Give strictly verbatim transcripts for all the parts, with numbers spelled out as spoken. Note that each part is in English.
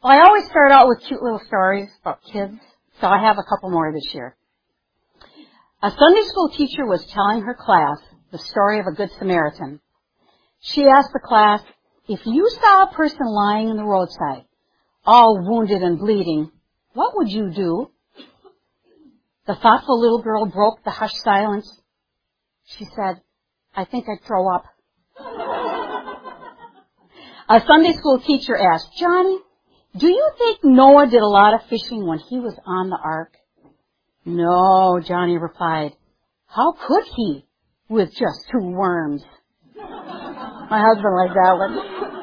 Well, I always start out with cute little stories about kids, so I have a couple more this year. A Sunday school teacher was telling her class the story of a Good Samaritan. She asked the class, if you saw a person lying in the roadside, all wounded and bleeding, what would you do? The thoughtful little girl broke the hushed silence. She said, I think I'd throw up. A Sunday school teacher asked, Johnny, do you think Noah did a lot of fishing when he was on the ark? No, Johnny replied. How could he with just two worms? My husband liked that one.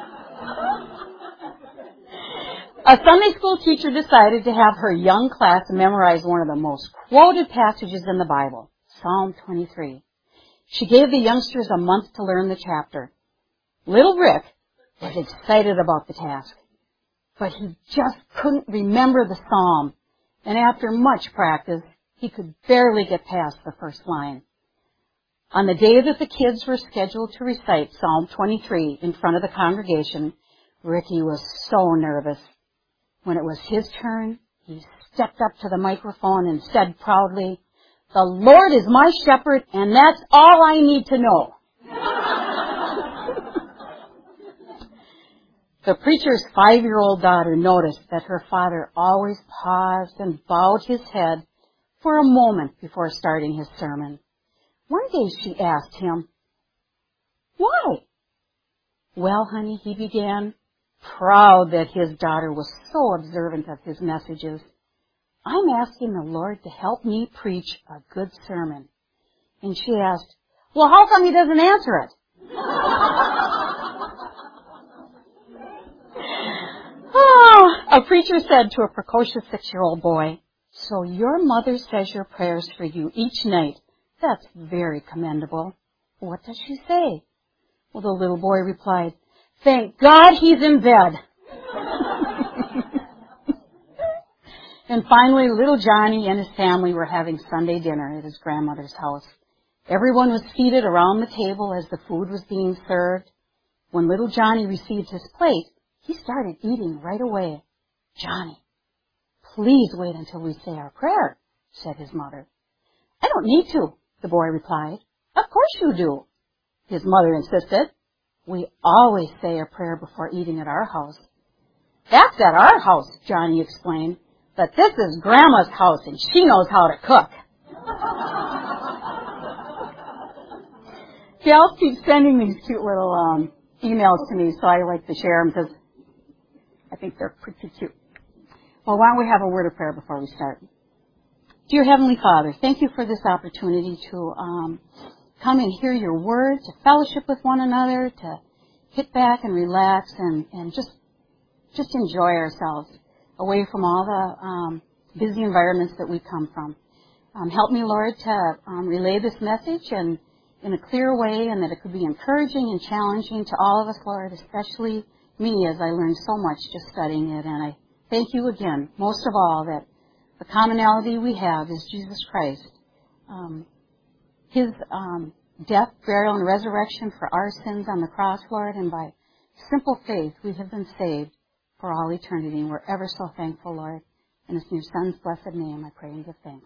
A Sunday school teacher decided to have her young class memorize one of the most quoted passages in the Bible, Psalm twenty-three. She gave the youngsters a month to learn the chapter. Little Rick was excited about the task, but he just couldn't remember the psalm, and after much practice, he could barely get past the first line. On the day that the kids were scheduled to recite Psalm twenty-three in front of the congregation, Ricky was so nervous. When it was his turn, he stepped up to the microphone and said proudly, The Lord is my shepherd, and that's all I need to know. The preacher's five-year-old daughter noticed that her father always paused and bowed his head for a moment before starting his sermon. One day she asked him, Why? Well, honey, he began, proud that his daughter was so observant of his messages. I'm asking the Lord to help me preach a good sermon. And she asked, Well, how come he doesn't answer it? Oh, a preacher said to a precocious six-year-old boy, So your mother says your prayers for you each night. That's very commendable. What does she say? Well, the little boy replied, Thank God he's in bed. And finally, little Johnny and his family were having Sunday dinner at his grandmother's house. Everyone was seated around the table as the food was being served. When little Johnny received his plate, he started eating right away. Johnny, please wait until we say our prayer, said his mother. I don't need to, the boy replied. Of course you do, his mother insisted. We always say a prayer before eating at our house. That's at our house, Johnny explained. But this is Grandma's house, and she knows how to cook. Gals keep sending these cute little um, emails to me, so I like to share them because I think they're pretty cute. Well, why don't we have a word of prayer before we start? Dear Heavenly Father, thank you for this opportunity to um, come and hear your word, to fellowship with one another, to sit back and relax and, and just just enjoy ourselves away from all the um, busy environments that we come from. Um, help me, Lord, to um, relay this message and in a clear way, and that it could be encouraging and challenging to all of us, Lord, especially me, as I learned so much just studying it. And I thank you again, most of all, that the commonality we have is Jesus Christ. Um, his um, death, burial, and resurrection for our sins on the cross, Lord, and by simple faith we have been saved for all eternity. And we're ever so thankful, Lord. And it's in your Son's blessed name I pray and give thanks.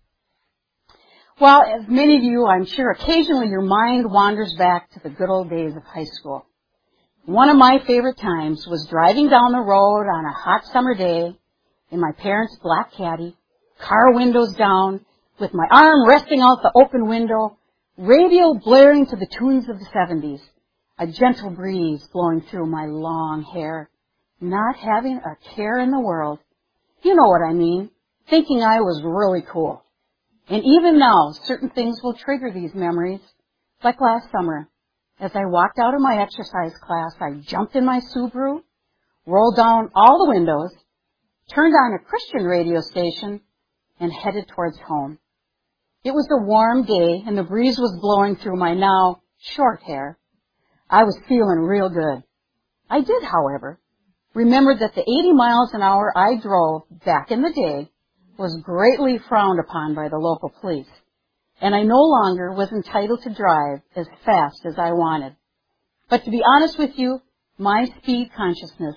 Well, as many of you, I'm sure, occasionally your mind wanders back to the good old days of high school. One of my favorite times was driving down the road on a hot summer day in my parents' black caddy, car windows down, with my arm resting out the open window, radio blaring to the tunes of the seventies, a gentle breeze blowing through my long hair, not having a care in the world. You know what I mean, thinking I was really cool. And even now, certain things will trigger these memories. Like last summer, as I walked out of my exercise class, I jumped in my Subaru, rolled down all the windows, turned on a Christian radio station, and headed towards home. It was a warm day, and the breeze was blowing through my now short hair. I was feeling real good. I did, however, remember that the eighty miles an hour I drove back in the day was greatly frowned upon by the local police, and I no longer was entitled to drive as fast as I wanted. But to be honest with you, my speed consciousness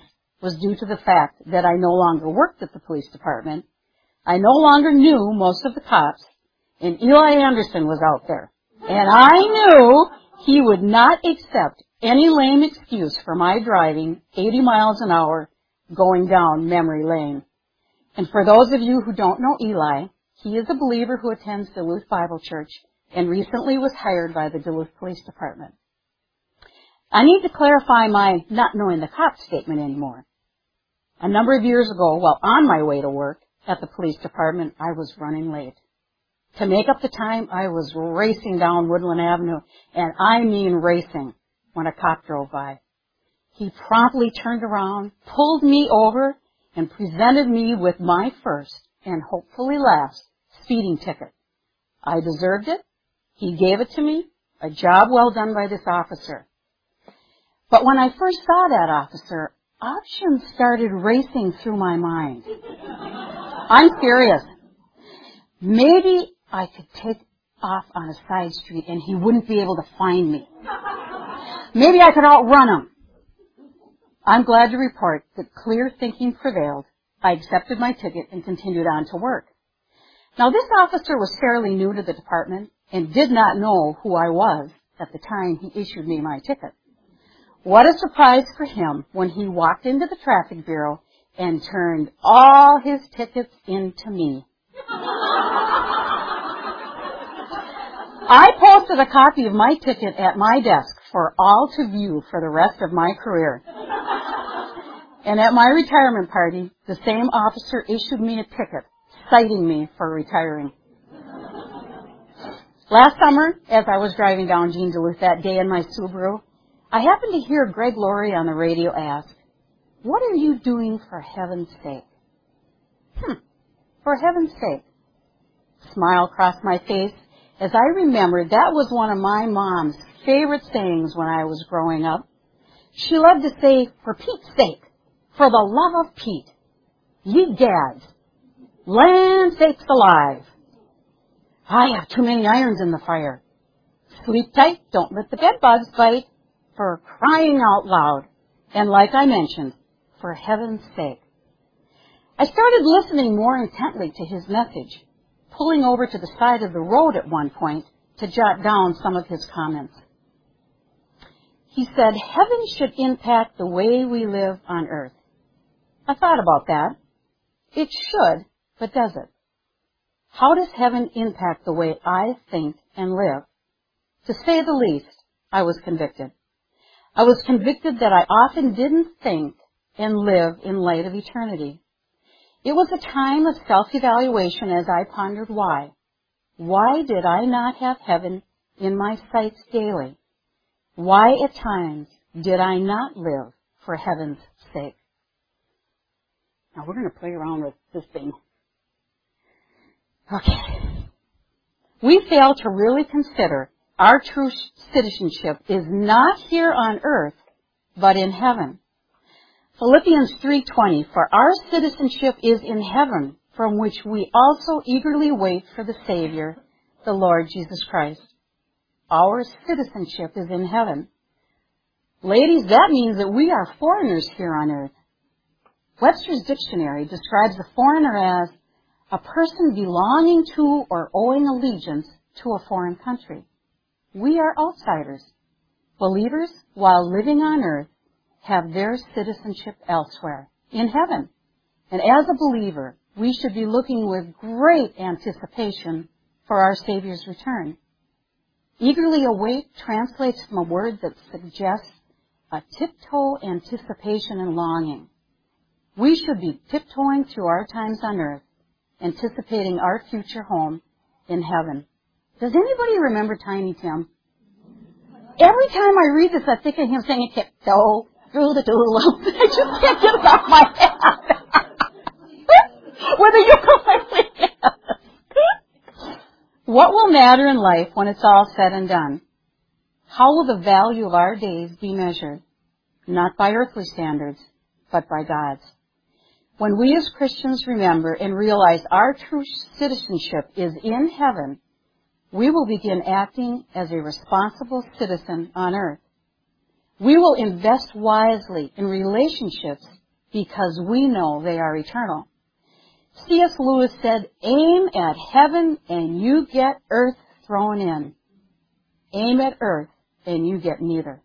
was due to the fact that I no longer worked at the police department. I no longer knew most of the cops, and Eli Anderson was out there. And I knew he would not accept any lame excuse for my driving eighty miles an hour going down memory lane. And for those of you who don't know Eli, he is a believer who attends Duluth Bible Church and recently was hired by the Duluth Police Department. I need to clarify my not knowing the cops statement anymore. A number of years ago, while on my way to work at the police department, I was running late. To make up the time, I was racing down Woodland Avenue, and I mean racing, when a cop drove by. He promptly turned around, pulled me over, and presented me with my first, and hopefully last, speeding ticket. I deserved it. He gave it to me. A job well done by this officer. But when I first saw that officer, options started racing through my mind. I'm serious. Maybe I could take off on a side street and he wouldn't be able to find me. Maybe I could outrun him. I'm glad to report that clear thinking prevailed. I accepted my ticket and continued on to work. Now, this officer was fairly new to the department and did not know who I was at the time he issued me my ticket. What a surprise for him when he walked into the traffic bureau and turned all his tickets into me. I posted a copy of my ticket at my desk for all to view for the rest of my career. And at my retirement party, the same officer issued me a ticket, citing me for retiring. Last summer, as I was driving down Jean Duluth that day in my Subaru, I happened to hear Greg Laurie on the radio ask, "What are you doing for heaven's sake?" Hmm, for heaven's sake. A smile crossed my face as I remembered that was one of my mom's favorite sayings when I was growing up. She loved to say, "For Pete's sake, for the love of Pete, ye gads, land sakes alive. I have too many irons in the fire. Sleep tight, don't let the bed bugs bite, for crying out loud." And like I mentioned, for heaven's sake. I started listening more intently to his message, pulling over to the side of the road at one point to jot down some of his comments. He said, heaven should impact the way we live on earth. I thought about that. It should, but does it? How does heaven impact the way I think and live? To say the least, I was convicted. I was convicted that I often didn't think and live in light of eternity. It was a time of self-evaluation as I pondered why. Why did I not have heaven in my sights daily? Why at times did I not live for heaven's sake? Now we're going to play around with this thing. Okay. We fail to really consider our true citizenship is not here on earth, but in heaven. Philippians three twenty, for our citizenship is in heaven, from which we also eagerly wait for the Savior, the Lord Jesus Christ. Our citizenship is in heaven. Ladies, that means that we are foreigners here on earth. Webster's Dictionary describes a foreigner as a person belonging to or owing allegiance to a foreign country. We are outsiders. Believers, while living on earth, have their citizenship elsewhere, in heaven. And as a believer, we should be looking with great anticipation for our Savior's return. Eagerly await translates from a word that suggests a tiptoe anticipation and longing. We should be tiptoeing through our times on earth, anticipating our future home in heaven. Does anybody remember Tiny Tim? Every time I read this, I think of him saying, tiptoe through the tulip. I just can't get it off my head. With a ukulele. What will matter in life when it's all said and done? How will the value of our days be measured? Not by earthly standards, but by God's. When we as Christians remember and realize our true citizenship is in heaven, we will begin acting as a responsible citizen on earth. We will invest wisely in relationships because we know they are eternal. C S Lewis said, aim at heaven and you get earth thrown in. Aim at earth and you get neither.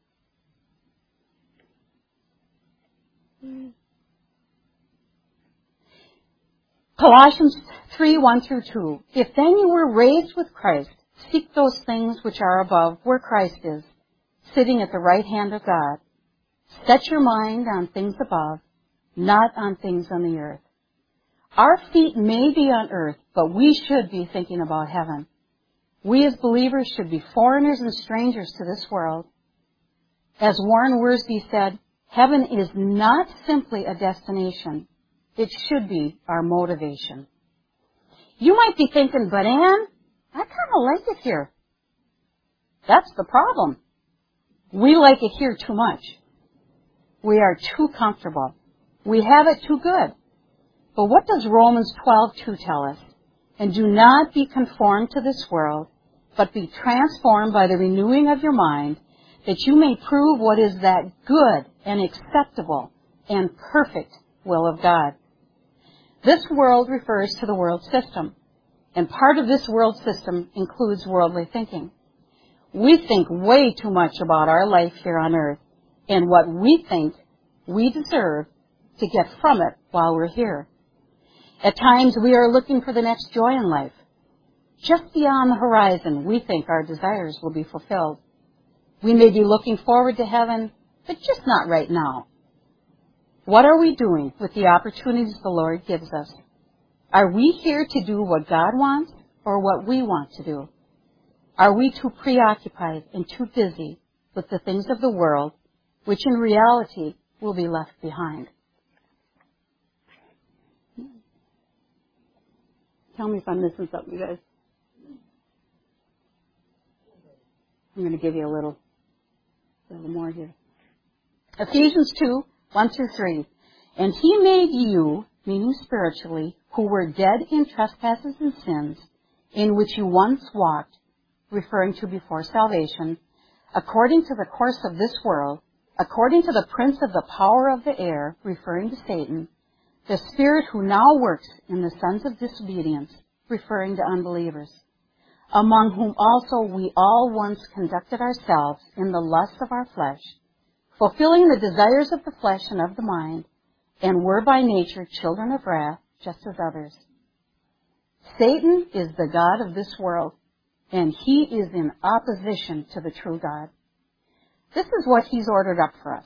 Colossians three, one through two. If then you were raised with Christ, seek those things which are above, where Christ is, sitting at the right hand of God. Set your mind on things above, not on things on the earth. Our feet may be on earth, but we should be thinking about heaven. We as believers should be foreigners and strangers to this world. As Warren Wiersbe said, heaven is not simply a destination. It should be our motivation. You might be thinking, but Ann, I kind of like it here. That's the problem. We like it here too much. We are too comfortable. We have it too good. But what does Romans twelve two tell us? And do not be conformed to this world, but be transformed by the renewing of your mind, that you may prove what is that good and acceptable and perfect will of God. This world refers to the world system, and part of this world system includes worldly thinking. We think way too much about our life here on earth and what we think we deserve to get from it while we're here. At times we are looking for the next joy in life. Just beyond the horizon, we think our desires will be fulfilled. We may be looking forward to heaven, but just not right now. What are we doing with the opportunities the Lord gives us? Are we here to do what God wants or what we want to do? Are we too preoccupied and too busy with the things of the world, which in reality will be left behind? Tell me if I'm missing something, you guys. I'm going to give you a little, a little more here. Ephesians two, one through three. And he made you, meaning spiritually, who were dead in trespasses and sins, in which you once walked, referring to before salvation, according to the course of this world, according to the prince of the power of the air, referring to Satan, the spirit who now works in the sons of disobedience, referring to unbelievers, among whom also we all once conducted ourselves in the lusts of our flesh, fulfilling the desires of the flesh and of the mind, and were by nature children of wrath, just as others. Satan is the god of this world, and he is in opposition to the true God. This is what he's ordered up for us.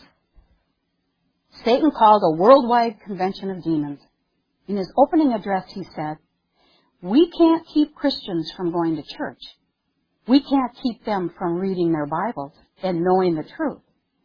Satan called a worldwide convention of demons. In his opening address, he said, we can't keep Christians from going to church. We can't keep them from reading their Bibles and knowing the truth.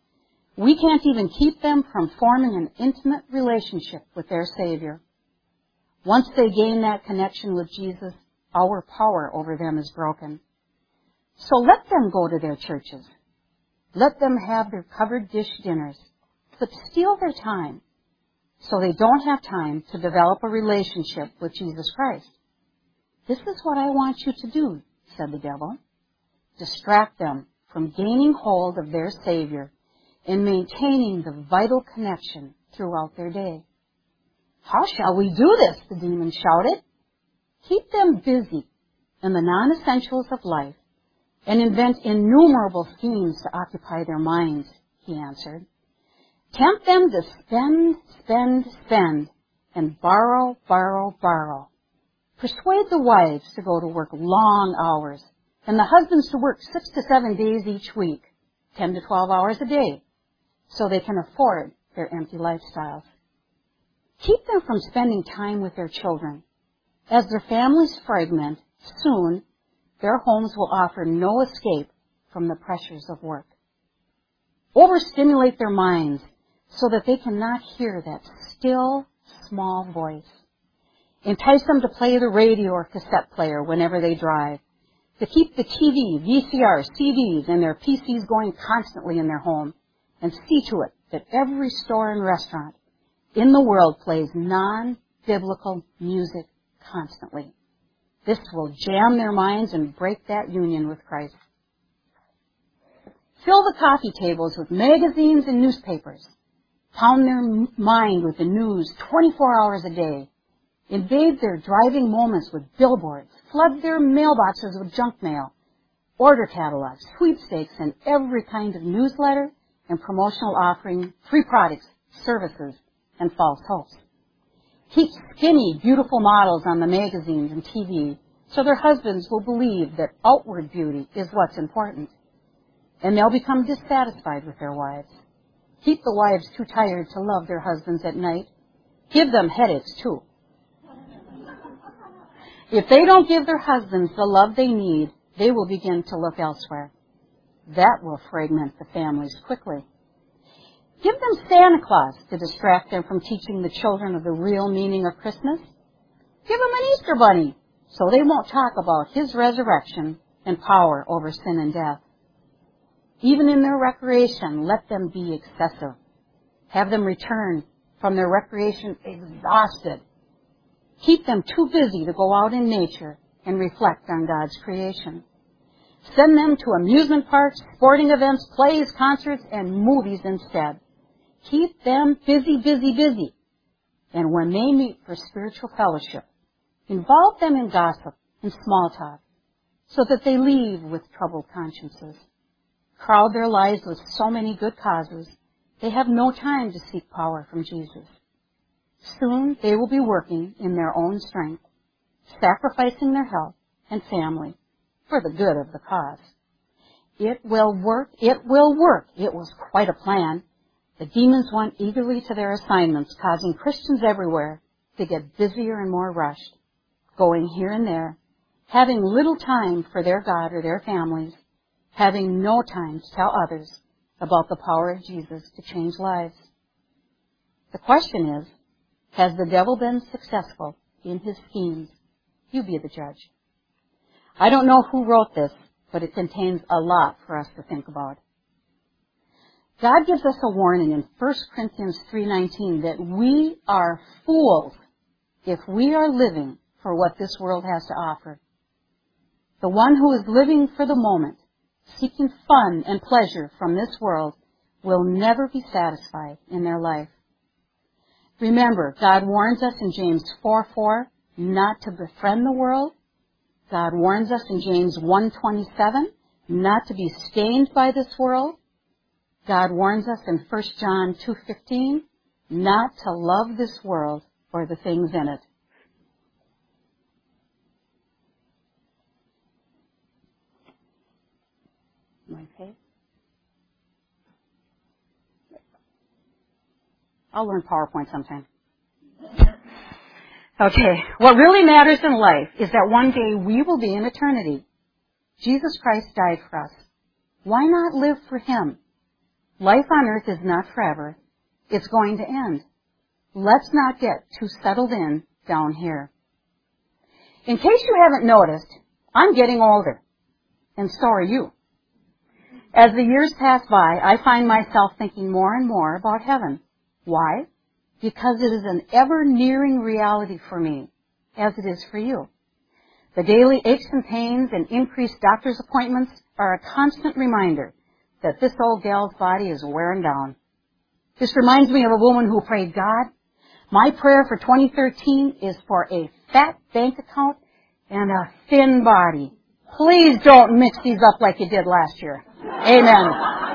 We can't even keep them from forming an intimate relationship with their Savior. Once they gain that connection with Jesus, our power over them is broken. So let them go to their churches. Let them have their covered dish dinners, but steal their time so they don't have time to develop a relationship with Jesus Christ. This is what I want you to do, said the devil. Distract them from gaining hold of their Savior and maintaining the vital connection throughout their day. How shall we do this? The demon shouted. Keep them busy in the non-essentials of life and invent innumerable schemes to occupy their minds, he answered. Tempt them to spend, spend, spend, and borrow, borrow, borrow. Persuade the wives to go to work long hours, and the husbands to work six to seven days each week, ten to twelve hours a day, so they can afford their empty lifestyles. Keep them from spending time with their children. As their families fragment, soon their homes will offer no escape from the pressures of work. Overstimulate their minds so that they cannot hear that still, small voice. Entice them to play the radio or cassette player whenever they drive, to keep the T V, V C R, C Ds, and their P Cs going constantly in their home, and see to it that every store and restaurant in the world plays non-biblical music constantly. This will jam their minds and break that union with Christ. Fill the coffee tables with magazines and newspapers. pound their mind with the news twenty-four hours a day, invade their driving moments with billboards, flood their mailboxes with junk mail, order catalogs, sweepstakes, and every kind of newsletter and promotional offering, free products, services, and false hopes. Keep skinny, beautiful models on the magazines and T V so their husbands will believe that outward beauty is what's important. And they'll become dissatisfied with their wives. Keep the wives too tired to love their husbands at night. Give them headaches, too. If they don't give their husbands the love they need, they will begin to look elsewhere. That will fragment the families quickly. Give them Santa Claus to distract them from teaching the children of the real meaning of Christmas. Give them an Easter bunny so they won't talk about his resurrection and power over sin and death. Even in their recreation, let them be excessive. Have them return from their recreation exhausted. Keep them too busy to go out in nature and reflect on God's creation. Send them to amusement parks, sporting events, plays, concerts, and movies instead. Keep them busy, busy, busy. And when they meet for spiritual fellowship, involve them in gossip and small talk so that they leave with troubled consciences. Crowd their lives with so many good causes, they have no time to seek power from Jesus. Soon they will be working in their own strength, sacrificing their health and family for the good of the cause. It will work, it will work. It was quite a plan. The demons went eagerly to their assignments, causing Christians everywhere to get busier and more rushed, going here and there, having little time for their God or their families, having no time to tell others about the power of Jesus to change lives. The question is, has the devil been successful in his schemes? You be the judge. I don't know who wrote this, but it contains a lot for us to think about. God gives us a warning in First Corinthians three nineteen that we are fools if we are living for what this world has to offer. The one who is living for the moment, seeking fun and pleasure from this world, will never be satisfied in their life. Remember, God warns us in James four four not to befriend the world. God warns us in James one twenty-seven not to be stained by this world. God warns us in First John two fifteen not to love this world or the things in it. Okay. I'll learn PowerPoint sometime. Okay, what really matters in life is that one day we will be in eternity. Jesus Christ died for us. Why not live for Him? Life on earth is not forever. It's going to end. Let's not get too settled in down here. In case you haven't noticed, I'm getting older, and so are you. As the years pass by, I find myself thinking more and more about heaven. Why? Because it is an ever-nearing reality for me, as it is for you. The daily aches and pains and increased doctor's appointments are a constant reminder that this old gal's body is wearing down. This reminds me of a woman who prayed, God, my prayer for twenty thirteen is for a fat bank account and a thin body. Please don't mix these up like you did last year. Amen.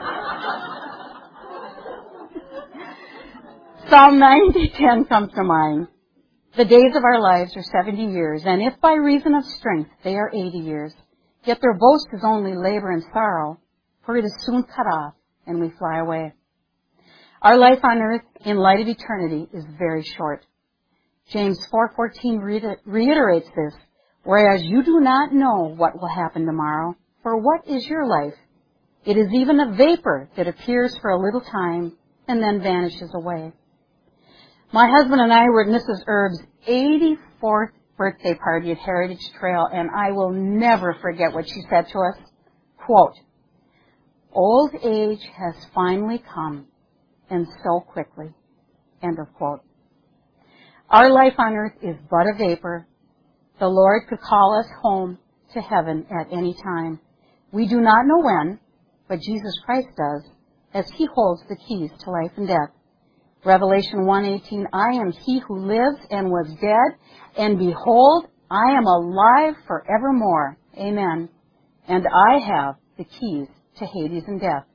Psalm ninety ten comes to mind. The days of our lives are seventy years, and if by reason of strength they are eighty years, yet their boast is only labor and sorrow, for it is soon cut off, and we fly away. Our life on earth, in light of eternity, is very short. James four fourteen reiterates this, whereas you do not know what will happen tomorrow, for what is your life? It is even a vapor that appears for a little time and then vanishes away. My husband and I were at Missus Erb's eighty-fourth birthday party at Heritage Trail, and I will never forget what she said to us. Quote, old age has finally come, and so quickly. End of quote. Our life on earth is but a vapor. The Lord could call us home to heaven at any time. We do not know when, but Jesus Christ does, as He holds the keys to life and death. Revelation one eighteen, I am he who lives and was dead, and behold, I am alive forevermore. Amen. And I have the keys to Hades and death.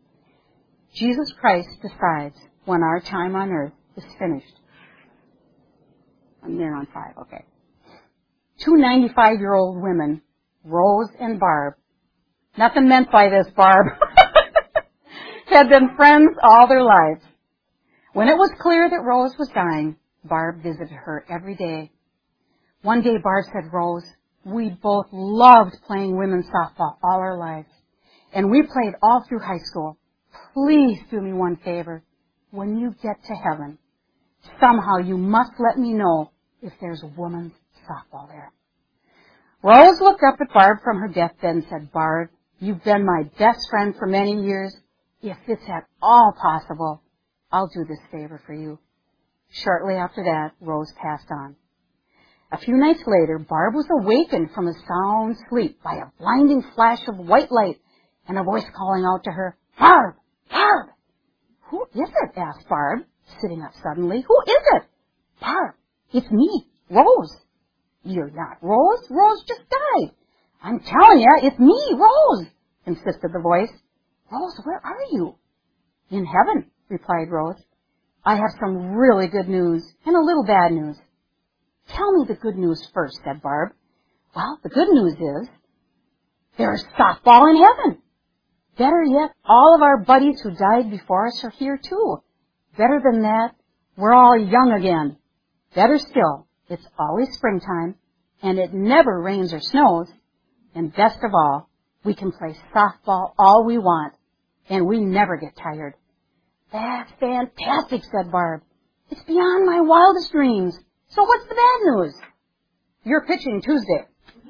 Jesus Christ decides when our time on earth is finished. I'm there on five, okay. Two ninety-five-year-old women, Rose and Barb. Nothing meant by this, Barb. Had been friends all their lives. When it was clear that Rose was dying, Barb visited her every day. One day Barb said, Rose, we both loved playing women's softball all our lives. And we played all through high school. Please do me one favor. When you get to heaven, somehow you must let me know if there's a women's softball there. Rose looked up at Barb from her deathbed and said, Barb, you've been my best friend for many years. If it's at all possible, I'll do this favor for you. Shortly after that, Rose passed on. A few nights later, Barb was awakened from a sound sleep by a blinding flash of white light and a voice calling out to her, Barb! Barb! Who is it? Asked Barb, sitting up suddenly. Who is it? Barb, it's me, Rose. You're not Rose. Rose just died. I'm telling you, it's me, Rose, insisted the voice. Rose, where are you? In heaven, replied Rose. I have some really good news and a little bad news. Tell me the good news first, said Barb. Well, the good news is there's softball in heaven. Better yet, all of our buddies who died before us are here too. Better than that, we're all young again. Better still, it's always springtime, and it never rains or snows. And best of all, we can play softball all we want, and we never get tired. That's fantastic, said Barb. It's beyond my wildest dreams. So what's the bad news? You're pitching Tuesday.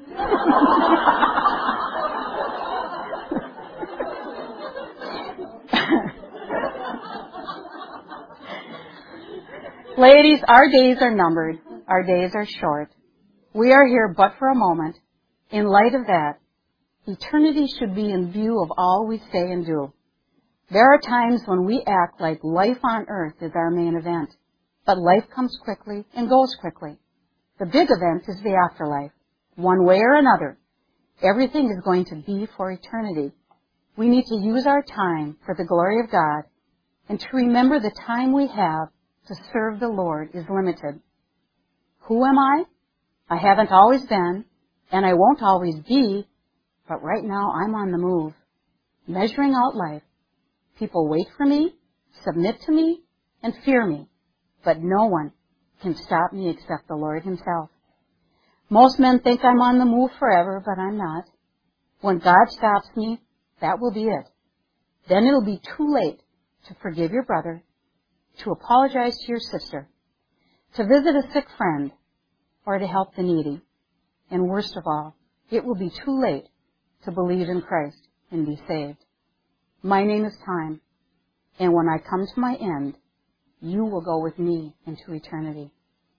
Ladies, our days are numbered. Our days are short. We are here but for a moment. In light of that, eternity should be in view of all we say and do. There are times when we act like life on earth is our main event, but life comes quickly and goes quickly. The big event is the afterlife. One way or another, everything is going to be for eternity. We need to use our time for the glory of God, and to remember the time we have to serve the Lord is limited. Who am I? I haven't always been, and I won't always be, but right now I'm on the move, measuring out life. People wait for me, submit to me, and fear me, but no one can stop me except the Lord himself. Most men think I'm on the move forever, but I'm not. When God stops me, that will be it. Then it'll be too late to forgive your brother, to apologize to your sister, to visit a sick friend, or to help the needy. And worst of all, it will be too late to believe in Christ and be saved. My name is Time, and when I come to my end, you will go with me into eternity.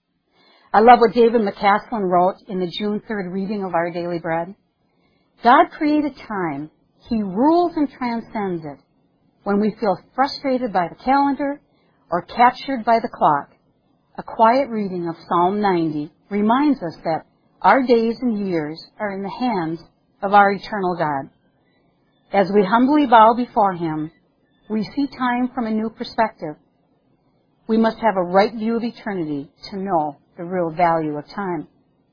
I love what David McCaslin wrote in the June third reading of Our Daily Bread. God created time. He rules and transcends it. When we feel frustrated by the calendar or captured by the clock, a quiet reading of Psalm ninety reminds us that our days and years are in the hands of our eternal God. As we humbly bow before him, we see time from a new perspective. We must have a right view of eternity to know the real value of time.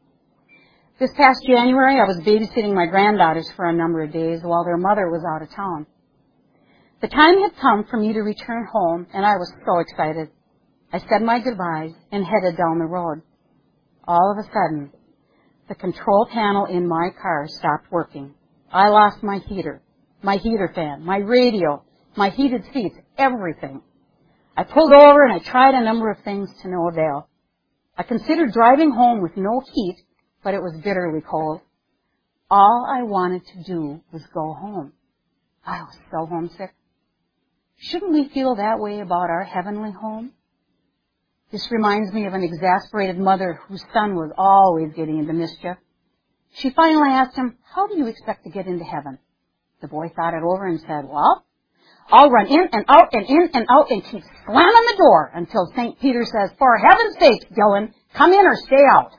This past January, I was babysitting my granddaughters for a number of days while their mother was out of town. The time had come for me to return home, and I was so excited. I said my goodbyes and headed down the road. All of a sudden, the control panel in my car stopped working. I lost my heater, my heater fan, my radio, my heated seats, everything. I pulled over and I tried a number of things to no avail. I considered driving home with no heat, but it was bitterly cold. All I wanted to do was go home. I was so homesick. Shouldn't we feel that way about our heavenly home? This reminds me of an exasperated mother whose son was always getting into mischief. She finally asked him, how do you expect to get into heaven? The boy thought it over and said, well, I'll run in and out and in and out and keep slamming the door until Saint Peter says, for heaven's sake, Dylan, come in or stay out.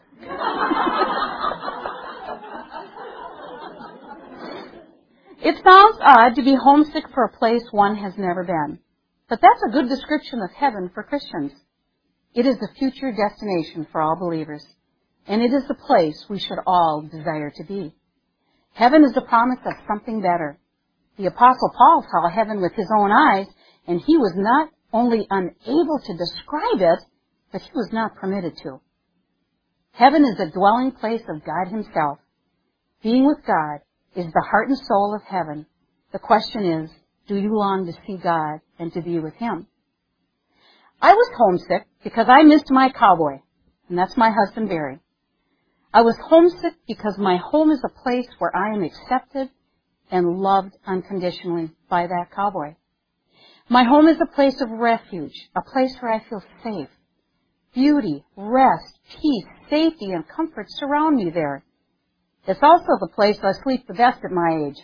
It sounds odd to be homesick for a place one has never been, but that's a good description of heaven for Christians. It is the future destination for all believers, and it is the place we should all desire to be. Heaven is the promise of something better. The Apostle Paul saw heaven with his own eyes, and he was not only unable to describe it, but he was not permitted to. Heaven is the dwelling place of God himself. Being with God is the heart and soul of heaven. The question is, do you long to see God and to be with him? I was homesick because I missed my cowboy, and that's my husband Barry. I was homesick because my home is a place where I am accepted and loved unconditionally by that cowboy. My home is a place of refuge, a place where I feel safe. Beauty, rest, peace, safety, and comfort surround me there. It's also the place I sleep the best at my age.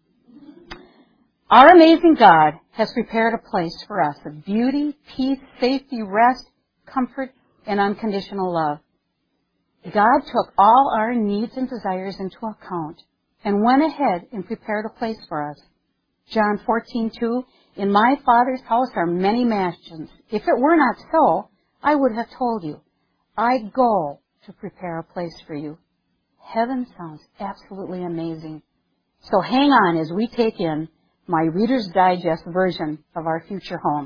Our amazing God has prepared a place for us of beauty, peace, safety, rest, comfort, and unconditional love. God took all our needs and desires into account and went ahead and prepared a place for us. John fourteen two, in my Father's house are many mansions. If it were not so, I would have told you. I go to prepare a place for you. Heaven sounds absolutely amazing. So hang on as we take in my Reader's Digest version of our future home.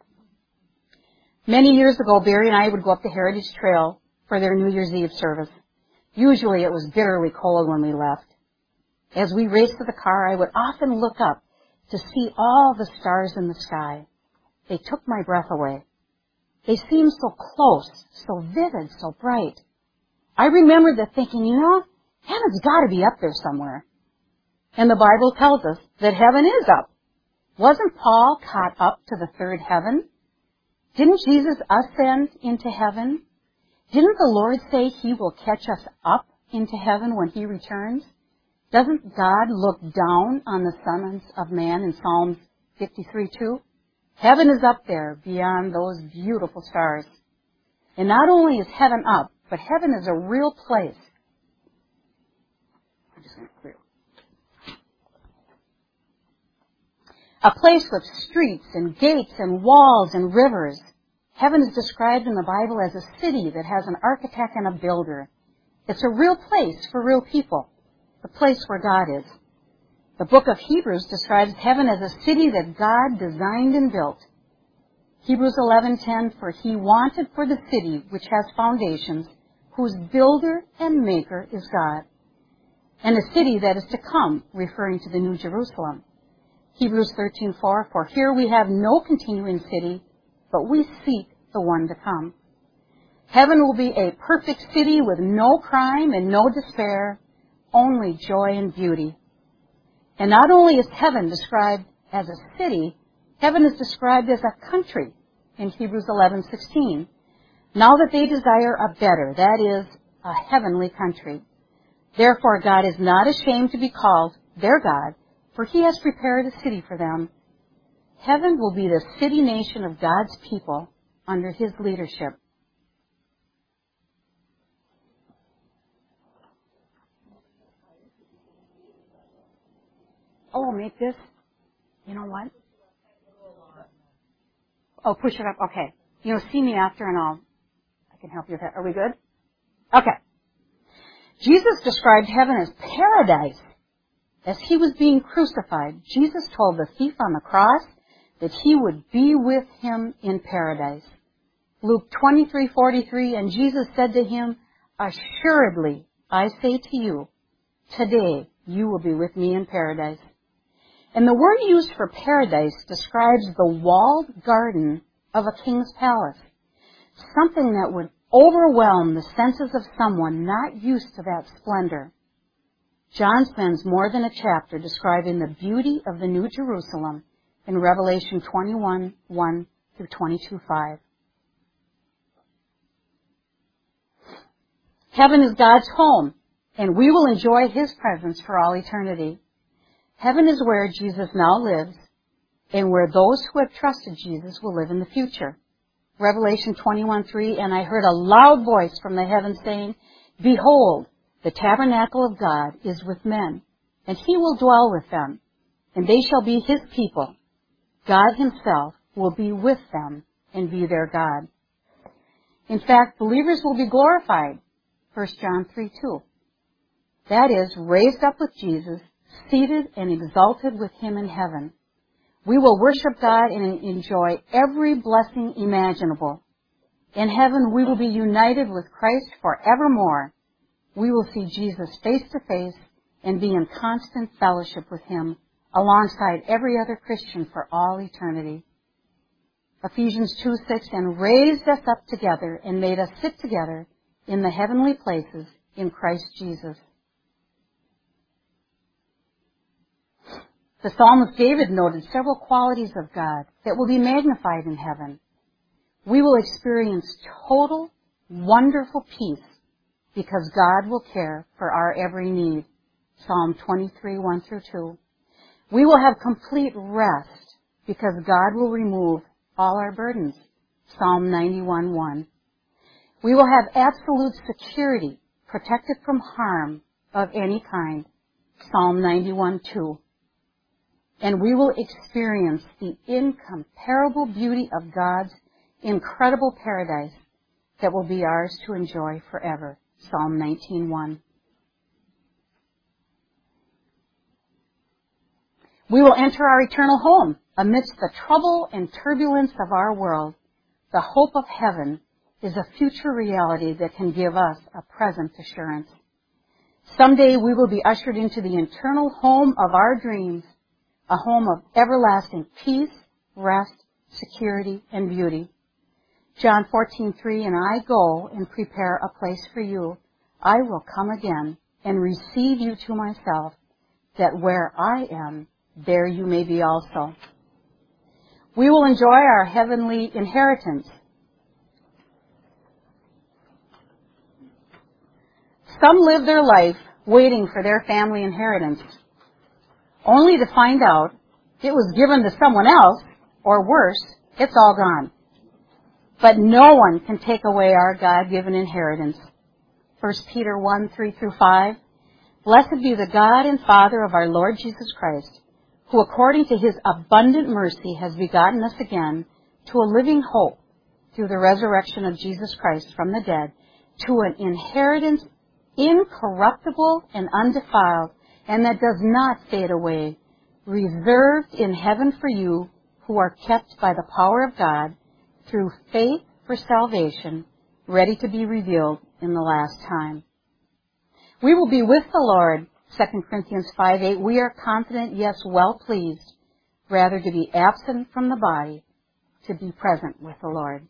Many years ago, Barry and I would go up the Heritage Trail for their New Year's Eve service. Usually it was bitterly cold when we left. As we raced to the car, I would often look up to see all the stars in the sky. They took my breath away. They seemed so close, so vivid, so bright. I remembered that thinking, you know, heaven's got to be up there somewhere. And the Bible tells us that heaven is up. Wasn't Paul caught up to the third heaven? Didn't Jesus ascend into heaven? Didn't the Lord say he will catch us up into heaven when he returns? Doesn't God look down on the sons of man in Psalms fifty-three two? Heaven is up there beyond those beautiful stars. And not only is heaven up, but heaven is a real place. I'm just going to clear. A place with streets and gates and walls and rivers. Heaven is described in the Bible as a city that has an architect and a builder. It's a real place for real people, the place where God is. The book of Hebrews describes heaven as a city that God designed and built. Hebrews eleven ten, for he wanted for the city which has foundations, whose builder and maker is God, and a city that is to come, referring to the New Jerusalem. Hebrews thirteen four, for here we have no continuing city, but we seek the one to come. Heaven will be a perfect city with no crime and no despair, only joy and beauty. And not only is heaven described as a city, heaven is described as a country in Hebrews eleven sixteen. Now that they desire a better, that is, a heavenly country. Therefore God is not ashamed to be called their God, for he has prepared a city for them. Heaven will be the city nation of God's people under his leadership. Oh, make this, you know what? Oh, push it up. Okay. You know, see me after and I'll, I can help you with that. Are we good? Okay. Jesus described heaven as paradise. As he was being crucified, Jesus told the thief on the cross that he would be with him in paradise. Luke twenty-three forty-three, and Jesus said to him, assuredly, I say to you, today you will be with me in paradise. And the word used for paradise describes the walled garden of a king's palace, something that would overwhelm the senses of someone not used to that splendor. John spends more than a chapter describing the beauty of the New Jerusalem in Revelation twenty-one one through twenty-two five. Heaven is God's home, and we will enjoy his presence for all eternity. Heaven is where Jesus now lives. and where those who have trusted Jesus will live in the future. Revelation twenty-one three, and I heard a loud voice from the heavens saying, Behold, the tabernacle of God is with men, and he will dwell with them, and they shall be his people. God himself will be with them and be their God. In fact, believers will be glorified. First John three two. That is, raised up with Jesus, seated and exalted with him in heaven. We will worship God and enjoy every blessing imaginable. In heaven, we will be united with Christ forevermore. We will see Jesus face to face and be in constant fellowship with him alongside every other Christian for all eternity. Ephesians two six, and raised us up together and made us sit together in the heavenly places in Christ Jesus. The psalmist David noted several qualities of God that will be magnified in heaven. We will experience total, wonderful peace because God will care for our every need. Psalm twenty-three one through two. We will have complete rest because God will remove all our burdens. Psalm ninety-one one. We will have absolute security, protected from harm of any kind. Psalm ninety-one two. And we will experience the incomparable beauty of God's incredible paradise that will be ours to enjoy forever. Psalm nineteen one. We will enter our eternal home amidst the trouble and turbulence of our world. The hope of heaven is a future reality that can give us a present assurance. Someday we will be ushered into the eternal home of our dreams, a home of everlasting peace, rest, security, and beauty. John fourteen three, and I go and prepare a place for you. I will come again and receive you to myself, that where I am, there you may be also. We will enjoy our heavenly inheritance. Some live their life waiting for their family inheritance, only to find out it was given to someone else, or worse, it's all gone. But no one can take away our God-given inheritance. First Peter one three through five. Blessed be the God and Father of our Lord Jesus Christ, who according to his abundant mercy has begotten us again to a living hope through the resurrection of Jesus Christ from the dead, to an inheritance incorruptible and undefiled, and that does not fade away, reserved in heaven for you who are kept by the power of God through faith for salvation, ready to be revealed in the last time. We will be with the Lord, Second Corinthians five eight. We are confident, yes, well pleased, rather to be absent from the body, to be present with the Lord.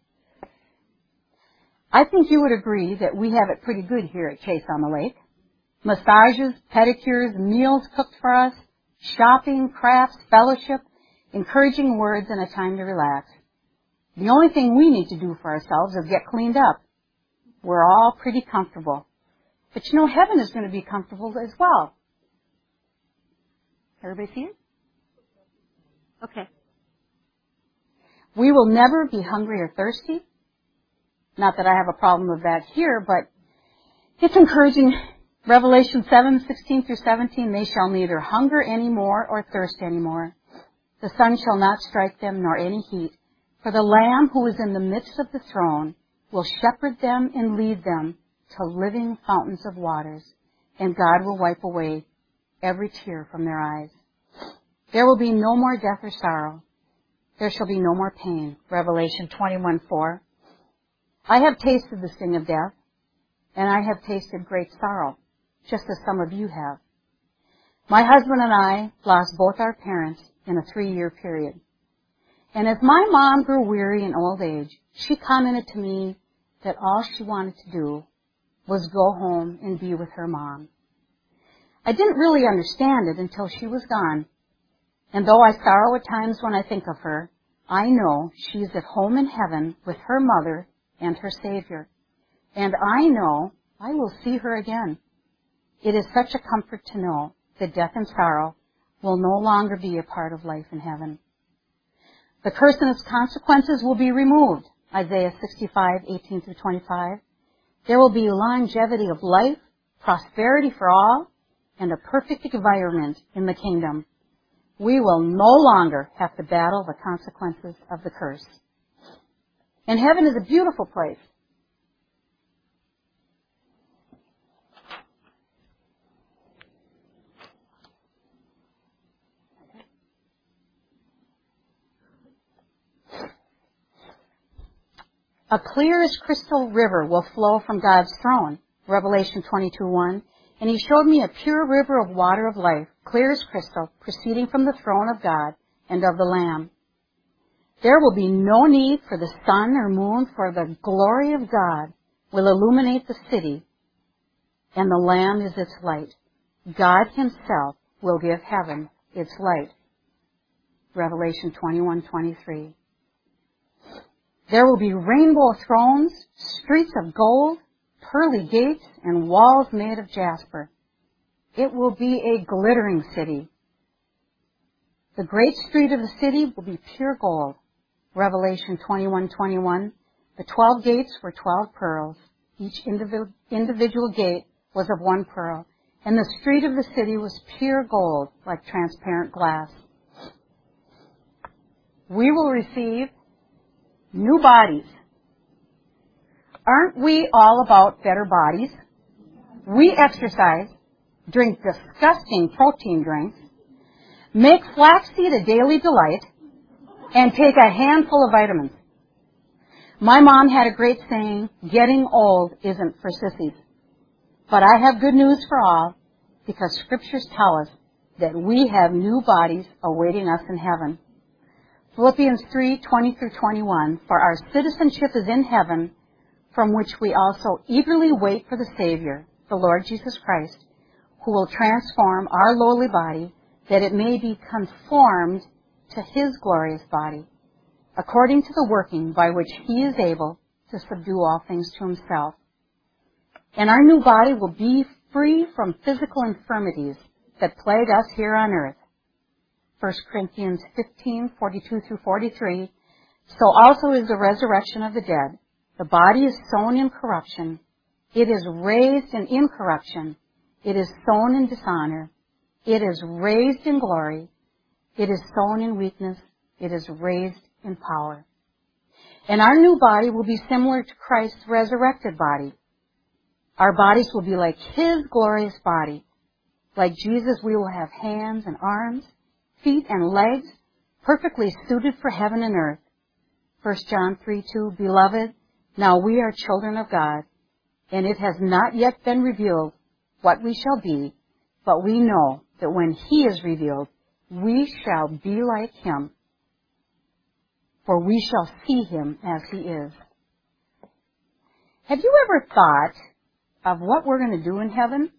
I think you would agree that we have it pretty good here at Chase on the Lake. Massages, pedicures, meals cooked for us, shopping, crafts, fellowship, encouraging words, and a time to relax. The only thing we need to do for ourselves is get cleaned up. We're all pretty comfortable. But you know, heaven is going to be comfortable as well. Everybody see it? Okay. We will never be hungry or thirsty. Not that I have a problem with that here, but it's encouraging. Revelation seven sixteen through seventeen, they shall neither hunger any more or thirst any more. The sun shall not strike them, nor any heat. For the Lamb who is in the midst of the throne will shepherd them and lead them to living fountains of waters, and God will wipe away every tear from their eyes. There will be no more death or sorrow. There shall be no more pain. Revelation twenty-one four. I have tasted the sting of death, and I have tasted great sorrow, just as some of you have. My husband and I lost both our parents in a three-year period. And as my mom grew weary in old age, she commented to me that all she wanted to do was go home and be with her mom. I didn't really understand it until she was gone. And though I sorrow at times when I think of her, I know she's at home in heaven with her mother and her Savior. And I know I will see her again. It is such a comfort to know that death and sorrow will no longer be a part of life in heaven. The curse and its consequences will be removed. Isaiah sixty-five, eighteen through twenty-five. There will be longevity of life, prosperity for all, and a perfect environment in the kingdom. We will no longer have to battle the consequences of the curse. And heaven is a beautiful place. A clear as crystal river will flow from God's throne, Revelation twenty-two, one. And he showed me a pure river of water of life, clear as crystal, proceeding from the throne of God and of the Lamb. There will be no need for the sun or moon, for the glory of God will illuminate the city, and the Lamb is its light. God himself will give heaven its light. Revelation twenty-one, twenty-three. There will be rainbow thrones, streets of gold, pearly gates, and walls made of jasper. It will be a glittering city. The great street of the city will be pure gold. Revelation twenty-one, twenty-one. The twelve gates were twelve pearls. Each individual, individual gate was of one pearl. And the street of the city was pure gold, like transparent glass. We will receive new bodies. Aren't we all about better bodies? We exercise, drink disgusting protein drinks, make flaxseed a daily delight, and take a handful of vitamins. My mom had a great saying, getting old isn't for sissies. But I have good news for all, because scriptures tell us that we have new bodies awaiting us in heaven. Philippians three, twenty through twenty-one, for our citizenship is in heaven, from which we also eagerly wait for the Savior, the Lord Jesus Christ, who will transform our lowly body, that it may be conformed to his glorious body, according to the working by which he is able to subdue all things to himself. And our new body will be free from physical infirmities that plague us here on earth. First Corinthians fifteen, forty-two through forty-three. So also is the resurrection of the dead. The body is sown in corruption. It is raised in incorruption. It is sown in dishonor. It is raised in glory. It is sown in weakness. It is raised in power. And our new body will be similar to Christ's resurrected body. Our bodies will be like his glorious body. Like Jesus, we will have hands and arms, feet and legs, perfectly suited for heaven and earth. First John three, two, Beloved, now we are children of God, and it has not yet been revealed what we shall be, but we know that when he is revealed, we shall be like him, for we shall see him as he is. Have you ever thought of what we're going to do in heaven?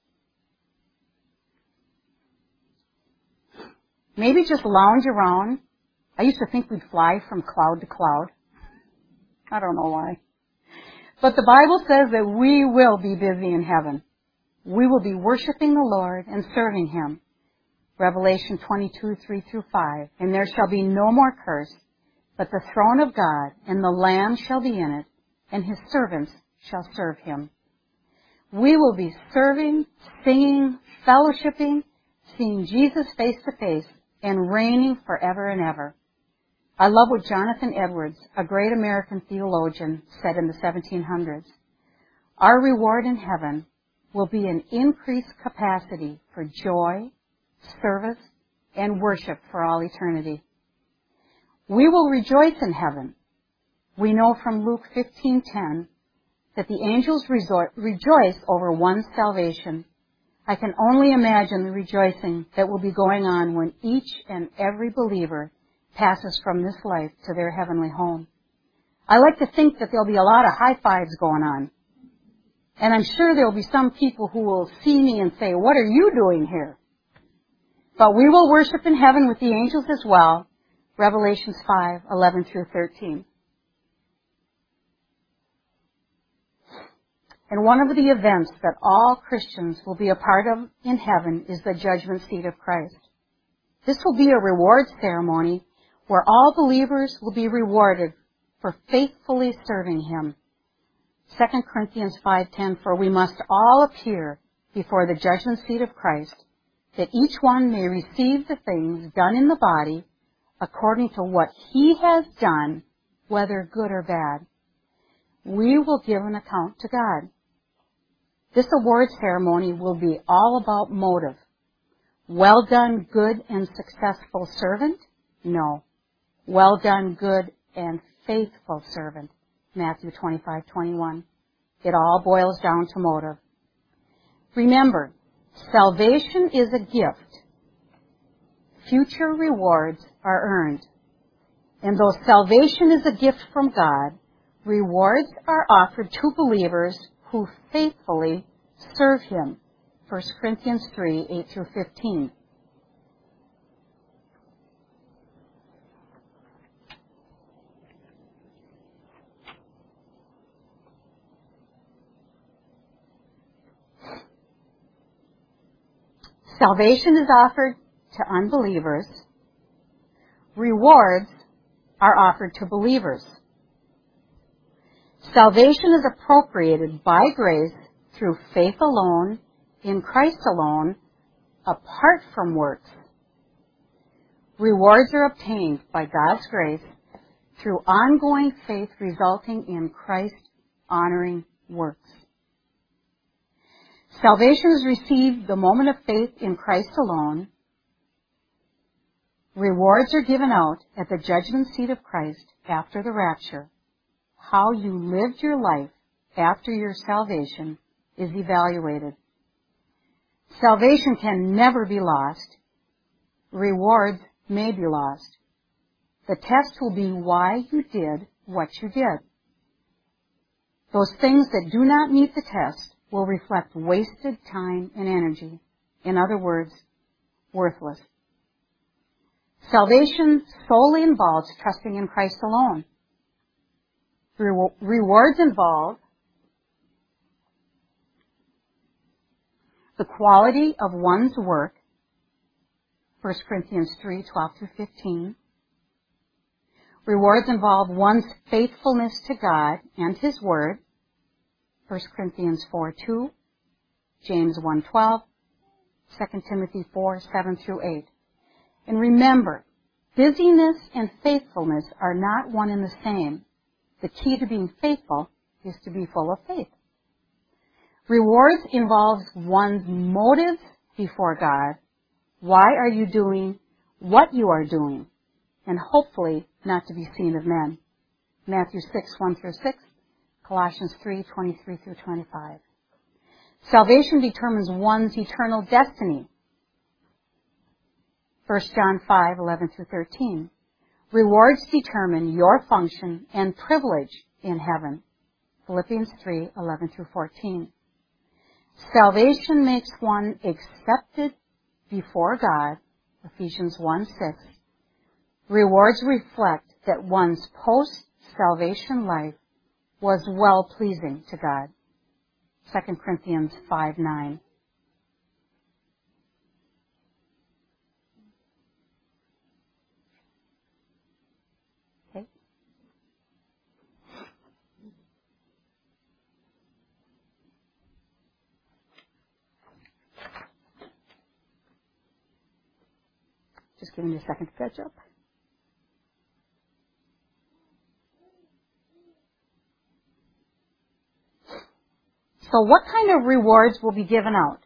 Maybe just lounge around. I used to think we'd fly from cloud to cloud. I don't know why. But the Bible says that we will be busy in heaven. We will be worshiping the Lord and serving him. Revelation twenty-two, three through five. And there shall be no more curse, but the throne of God and the Lamb shall be in it, and his servants shall serve him. We will be serving, singing, fellowshipping, seeing Jesus face to face, and reigning forever and ever. I love what Jonathan Edwards, a great American theologian, said in the seventeen hundreds. Our reward in heaven will be an increased capacity for joy, service, and worship for all eternity. We will rejoice in heaven. We know from Luke fifteen ten that the angels resort, rejoice over one's salvation. I can only imagine the rejoicing that will be going on when each and every believer passes from this life to their heavenly home. I like to think that there'll be a lot of high fives going on. And I'm sure there'll be some people who will see me and say, what are you doing here? But we will worship in heaven with the angels as well. Revelations five, eleven through thirteen. And one of the events that all Christians will be a part of in heaven is the judgment seat of Christ. This will be a reward ceremony where all believers will be rewarded for faithfully serving Him. Second Corinthians five ten, for we must all appear before the judgment seat of Christ, that each one may receive the things done in the body according to what he has done, whether good or bad. We will give an account to God. This award ceremony will be all about motive. Well done, good and successful servant? No. Well done, good and faithful servant. Matthew twenty-five twenty-one. It all boils down to motive. Remember, salvation is a gift. Future rewards are earned. And though salvation is a gift from God, rewards are offered to believers who faithfully serve Him. First Corinthians three eight through fifteen. Salvation is offered to unbelievers. Rewards are offered to believers. Salvation is appropriated by grace through faith alone, in Christ alone, apart from works. Rewards are obtained by God's grace through ongoing faith resulting in Christ-honoring works. Salvation is received the moment of faith in Christ alone. Rewards are given out at the judgment seat of Christ after the rapture. How you lived your life after your salvation is evaluated. Salvation can never be lost. Rewards may be lost. The test will be why you did what you did. Those things that do not meet the test will reflect wasted time and energy. In other words, worthless. Salvation solely involves trusting in Christ alone. Re- rewards involve the quality of one's work, First Corinthians three twelve through fifteen. Rewards involve one's faithfulness to God and His Word, First Corinthians four two, James one twelve, Second Timothy four seven through eight. And remember, busyness and faithfulness are not one and the same. The key to being faithful is to be full of faith. Rewards involves one's motives before God. Why are you doing what you are doing? And hopefully not to be seen of men. Matthew six one through six, Colossians three twenty-three through twenty-five. Salvation determines one's eternal destiny. First John five eleven through thirteen. Rewards determine your function and privilege in heaven. Philippians three eleven through fourteen. Salvation makes one accepted before God. Ephesians one six. Rewards reflect that one's post-salvation life was well-pleasing to God. Second Corinthians five nine. Okay. Just giving you a second to catch up. So what kind of rewards will be given out?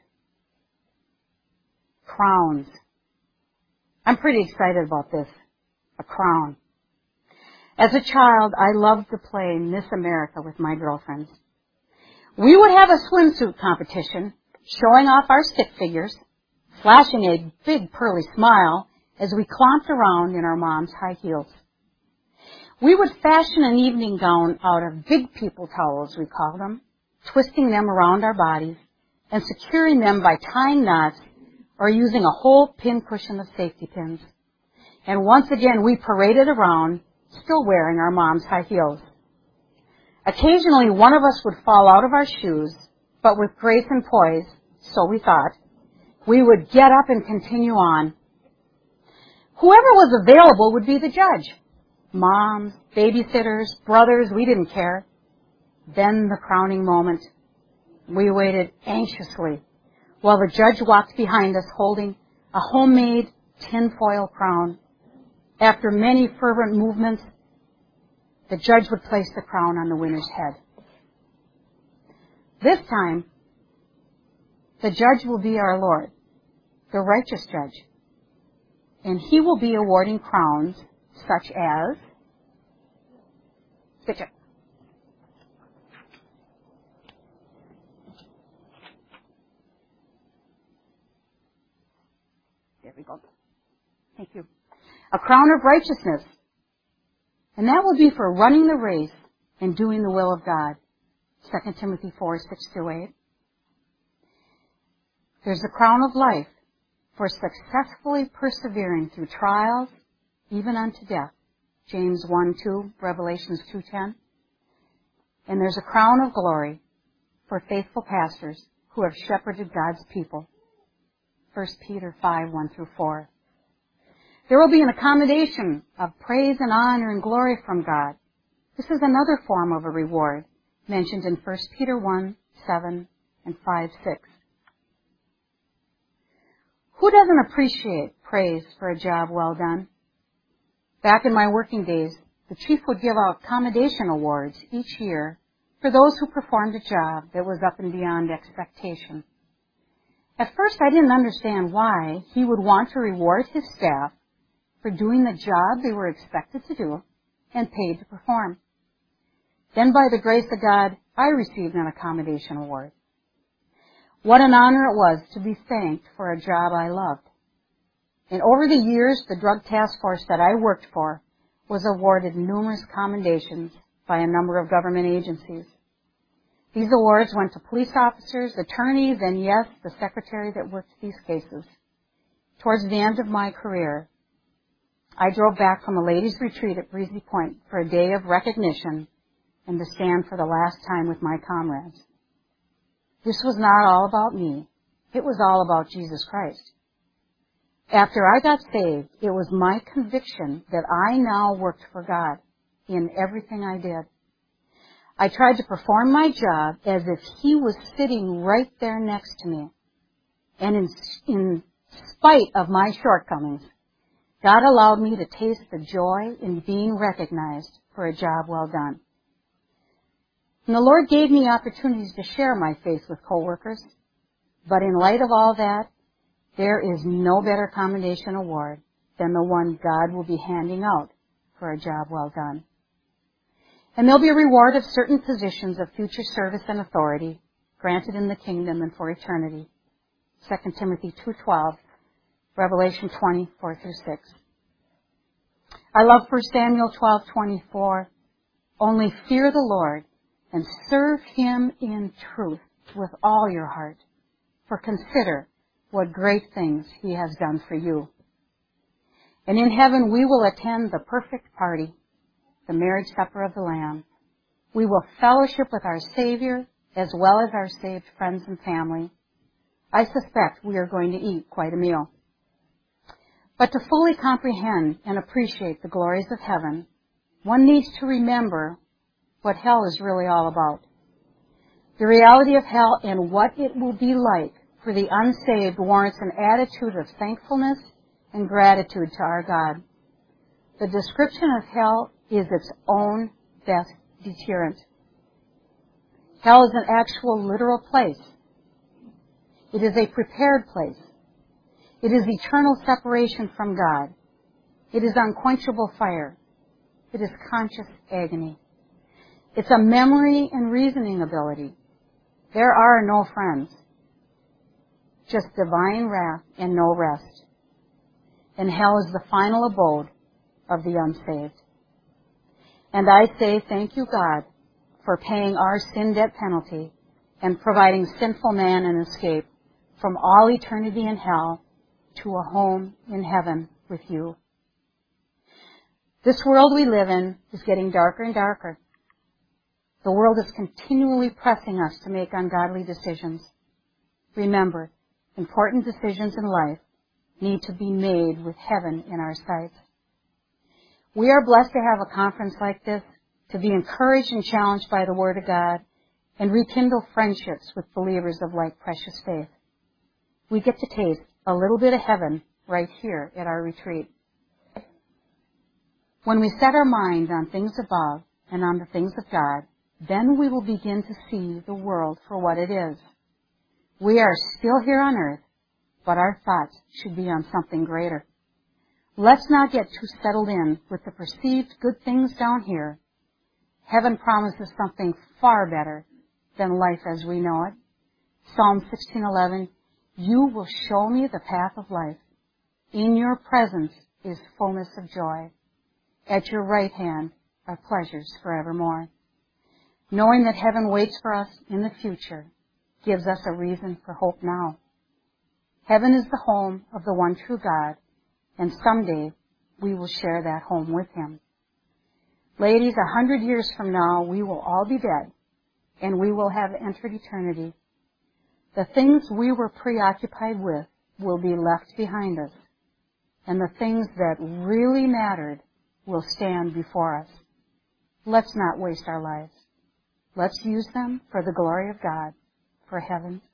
Crowns. I'm pretty excited about this. A crown. As a child, I loved to play Miss America with my girlfriends. We would have a swimsuit competition, showing off our stick figures, flashing a big pearly smile as we clomped around in our mom's high heels. We would fashion an evening gown out of big people towels, we called them, twisting them around our bodies and securing them by tying knots or using a whole pin cushion of safety pins. And once again, we paraded around, still wearing our mom's high heels. Occasionally, one of us would fall out of our shoes, but with grace and poise, so we thought, we would get up and continue on. Whoever was available would be the judge. Moms, babysitters, brothers, we didn't care. Then the crowning moment. We waited anxiously while the judge walked behind us holding a homemade tinfoil crown. After many fervent movements, the judge would place the crown on the winner's head. This time, the judge will be our Lord, the righteous judge, and he will be awarding crowns such as, stitch it. There we go. Thank you. A crown of righteousness. And that will be for running the race and doing the will of God. Second Timothy four, six through eight. There's the crown of life for successfully persevering through trials, even unto death. James one, two, Revelations two, ten. And there's a crown of glory for faithful pastors who have shepherded God's people. First Peter five, one through four. There will be an accommodation of praise and honor and glory from God. This is another form of a reward mentioned in First Peter one, seven and five, six. Who doesn't appreciate praise for a job well done? Back in my working days, the chief would give out commendation awards each year for those who performed a job that was up and beyond expectation. At first, I didn't understand why he would want to reward his staff for doing the job they were expected to do and paid to perform. Then, by the grace of God, I received an accommodation award. What an honor it was to be thanked for a job I loved. And over the years, the drug task force that I worked for was awarded numerous commendations by a number of government agencies. These awards went to police officers, attorneys, and yes, the secretary that worked these cases. Towards the end of my career, I drove back from a ladies' retreat at Breezy Point for a day of recognition and to stand for the last time with my comrades. This was not all about me. It was all about Jesus Christ. After I got saved, it was my conviction that I now worked for God in everything I did. I tried to perform my job as if he was sitting right there next to me. And in, in spite of my shortcomings, God allowed me to taste the joy in being recognized for a job well done. And the Lord gave me opportunities to share my faith with coworkers. But in light of all that, there is no better commendation award than the one God will be handing out for a job well done. And there'll be a reward of certain positions of future service and authority granted in the kingdom and for eternity. Second Timothy two twelve, Revelation twenty, four through six. I love First Samuel twelve twenty-four. Only fear the Lord and serve him in truth with all your heart. For consider what great things he has done for you. And in heaven we will attend the perfect party, the marriage supper of the Lamb. We will fellowship with our Savior as well as our saved friends and family. I suspect we are going to eat quite a meal. But to fully comprehend and appreciate the glories of heaven, one needs to remember what hell is really all about. The reality of hell and what it will be like for the unsaved warrants an attitude of thankfulness and gratitude to our God. The description of hell is its own best deterrent. Hell is an actual literal place. It is a prepared place. It is eternal separation from God. It is unquenchable fire. It is conscious agony. It's a memory and reasoning ability. There are no friends. Just divine wrath and no rest. And hell is the final abode of the unsaved. And I say thank you, God, for paying our sin debt penalty and providing sinful man an escape from all eternity in hell to a home in heaven with you. This world we live in is getting darker and darker. The world is continually pressing us to make ungodly decisions. Remember, important decisions in life need to be made with heaven in our sights. We are blessed to have a conference like this, to be encouraged and challenged by the Word of God, and rekindle friendships with believers of like precious faith. We get to taste a little bit of heaven right here at our retreat. When we set our mind on things above and on the things of God, then we will begin to see the world for what it is. We are still here on earth, but our thoughts should be on something greater. Let's not get too settled in with the perceived good things down here. Heaven promises something far better than life as we know it. Psalm sixteen eleven, you will show me the path of life. In your presence is fullness of joy. At your right hand are pleasures forevermore. Knowing that heaven waits for us in the future gives us a reason for hope now. Heaven is the home of the one true God, and someday we will share that home with Him. Ladies, a hundred years from now, we will all be dead, and we will have entered eternity. The things we were preoccupied with will be left behind us, and the things that really mattered will stand before us. Let's not waste our lives. Let's use them for the glory of God, for heaven's